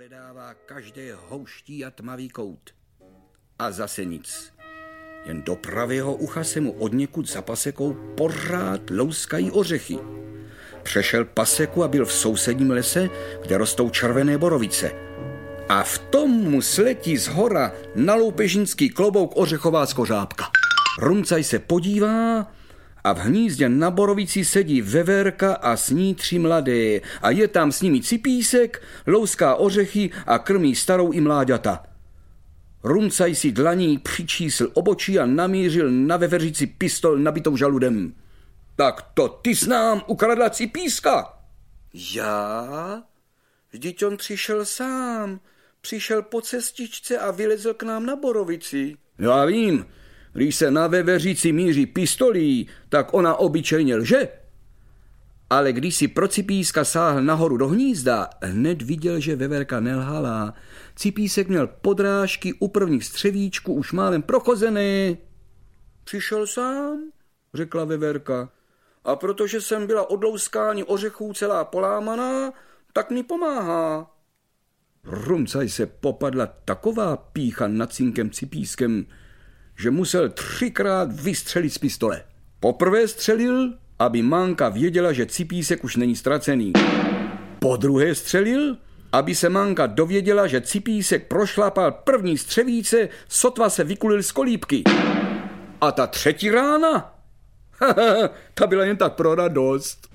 Dohledává každé houští a tmavý kout. A zase nic. Jen do pravého ucha se mu odněkud za pasekou pořád louskají ořechy. Přešel paseku a byl v sousedním lese, kde rostou červené borovice. A v tom mu sletí z hora na loupežnický klobouk ořechová skořápka. Rumcaj se podívá a v hnízdě na borovici sedí veverka a s ní 3 mladé a je tam s nimi Cipísek, louská ořechy a krmí starou i mláďata. Rumcaj si dlaní přičísl obočí a namířil na veveřici pistol nabitou žaludem. Tak to ty jsi nám ukradla Cipíska. Já? Vždyť on přišel sám. Přišel po cestičce a vylezl k nám na borovici. Já vím, když se na veveřici míří pistolí, tak ona obyčejně lže. Ale když si pro Cipíska sáhl nahoru do hnízda, hned viděl, že veverka nelhala. Cipísek měl podrážky u prvních střevíčků už málem prochozené. Přišel sám, řekla veverka. A protože jsem byla od louskání ořechů celá polámaná, tak mi pomáhá. Rumcaj se popadla taková pýcha nad synkem Cipískem, že musel 3krát vystřelit z pistole. Poprvé střelil, aby Manka věděla, že Cipísek už není ztracený. Podruhé střelil, aby se Manka dověděla, že Cipísek prošlapal první střevíce, sotva se vykulil z kolíbky. A ta 3. rána? Ta byla jen tak pro radost.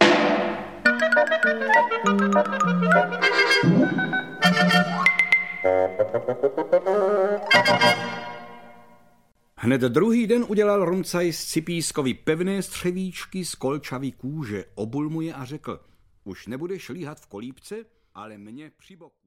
Hned druhý den udělal Rumcaj z Cipískovi pevné střevíčky z kolčavý kůže, obul mu je a řekl: už nebudeš líhat v kolíbce, ale mě při boku.